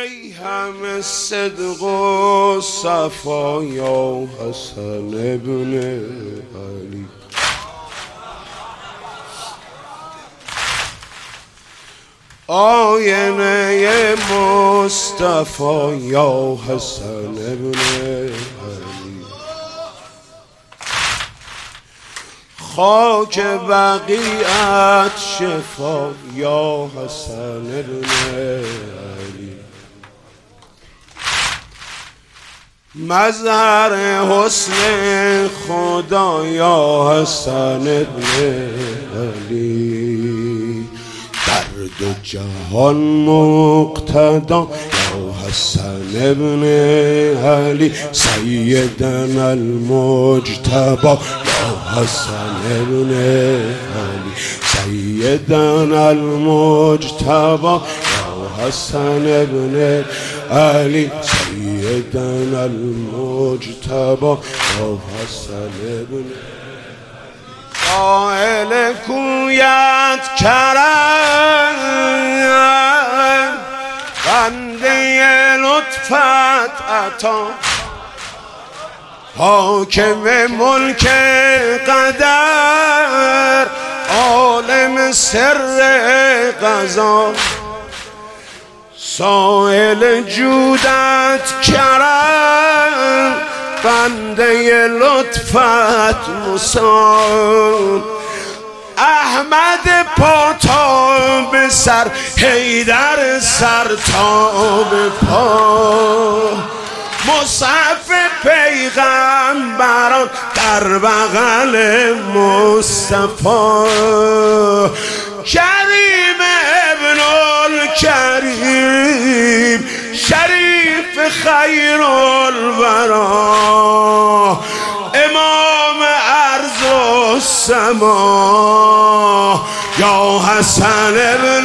ای همه صدق و صفا یا حسن ابن علی. آینه مصطفی یا حسن ابن علی. خاک بقیت شفا یا حسن ابن علی. مظهر حسن خدا یا حسن ابن علی. در دو جهان مقتدا یا حسن ابن علی. سیدنا المجتبی یا حسن ابن علی. سیدنا المجتبی یا حسن ابن علی. سیدنا المجتبی یا حسن ابن قائل کویت کرم بنده لطفت عطا. حاکم ملک قدر عالم سر قضا. سائل جودت کرم بنده لطفت مسان. احمد پا تا به سر حیدر سر تا به پا. مصحف پیغمبران در بغل مصطفی. کریم ابن الکریم شریف خیر الورا. امام ارض و سما یا حسن ابن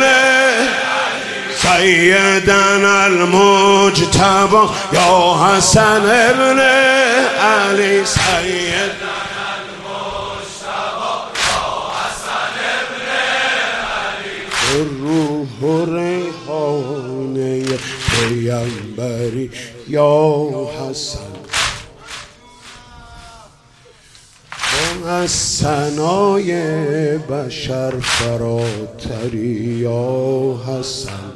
سیدنا المجتبی یا حسن ابن علی. سیدنا المجتبی یا حسن ابن علی. روح و ریحانه پیامبری یا حسن. از ثنای بشر فراتری یا حسن.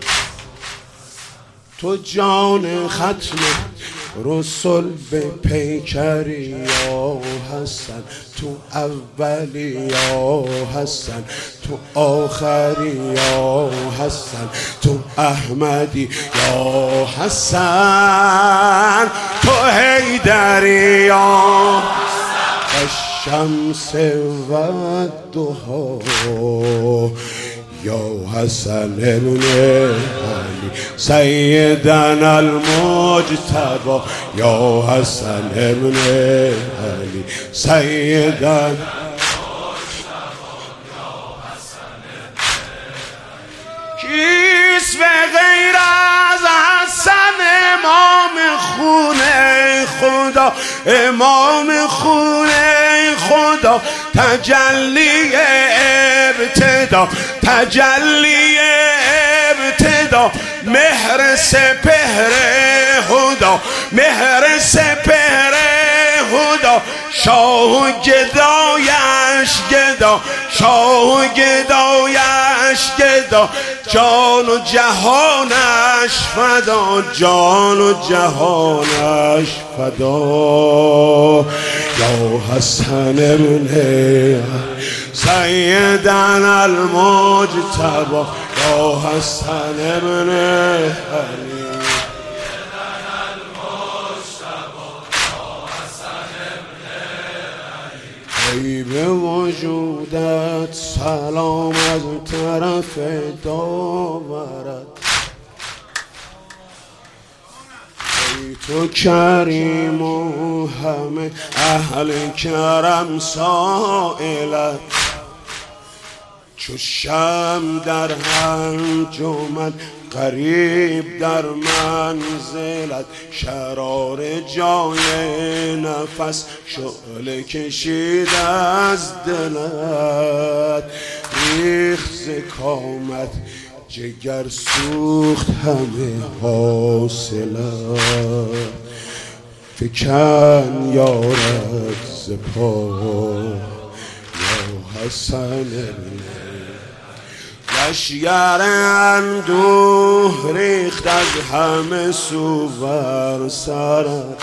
تو جان ختم رسول به پیکری یا حسن. تو اولی یا حسن. تو آخری یا حسن. تو احمدی یا حسن. تو حیدری یا الشمس و الضحی یا حسن ابن علی. سیدنا المجتبی یا حسن ابن علی. سیدنا کیست به غیر از حسن امام خونه خدا. امام خونه خدا تجلی ابتدا. تجلی ابتدا مهر سپهر هدا. مهر سپهر هدا. شاه گدایش گدا. شاه گدایش گدا. جان و جهانش فدا. جان و جهانش فدا یا حسن ابن سیدنا المجتبی یا حسن ابن علی. ای به وجودت سلام از طرف داورت. ای تو کریم و همه اهل کرم سائلت. چو شمع در انجمن غریب در منزلت. شرار جای نفس شعله کشید از دلت. ریخت ز کامت جگر سوخت همه حاصلت، فکن یارد ز پا یا حسن لشگر اندوه ریخت از همه سو بر سرت،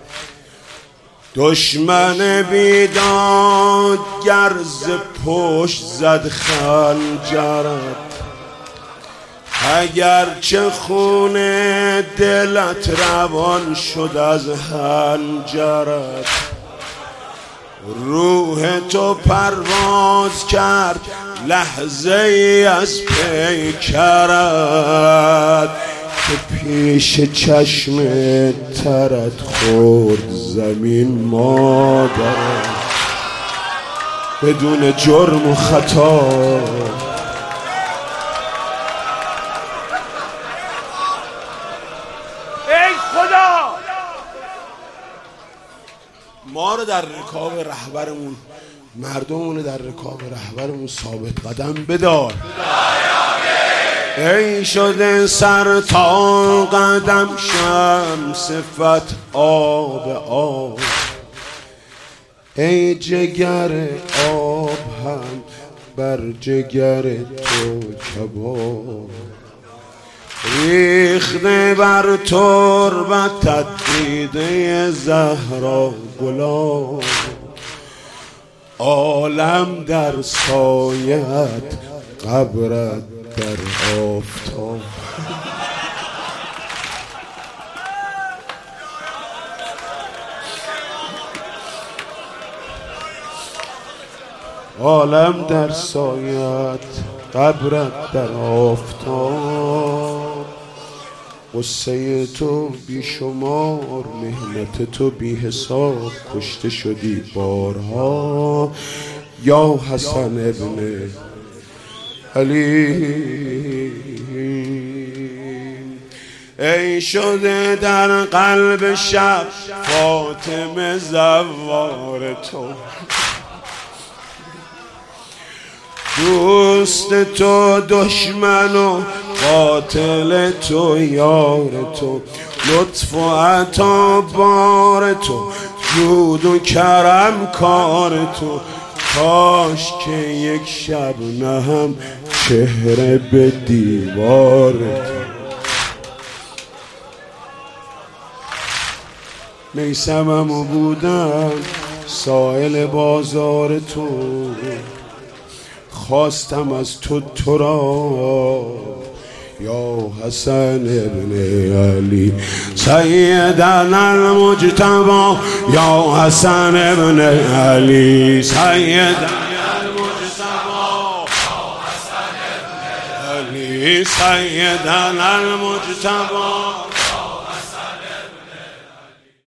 دشمن بیداد گرز پشت زد خنجرت، اگرچه خون دلت روان شد از حنجرت، روح تو پرواز کرد لحظه ای از پیکرت، که پیش چشم ترت خورد زمین مادرت بدون جرم و خطا. ای خدا ما رو در رکاب رهبرمون، مردمون در رکاب رهبرمون ثابت قدم بدار. ای شده سر تا قدم شمس فت آب آب، ای جگر آب هم بر جگر تو کباب، ریخته بر تربتت دیده زهرا گلاب، عالم در سایت قبرت در آفتاب. عالم در سایت قبرت در آفتاب، قصه تو بیشمار محنت تو بی حساب، کشته شدی بارها یا حسن ابن علی. ای شده در قلب شب فاطمه زوار تو، دوست تو دشمن و قاتل تو یار تو، لطف و عطا بار تو، جود و کرم کار تو، کاش که یک شب نهم چهره به دیوار تو. میسمم بودم سائل بازار تو، خواستم از تو را یا حسن ابن علی، سیدنا المجتبی یا حسن ابن علی، سیدنا المجتبی یا حسن ابن علی، سیدنا المجتبی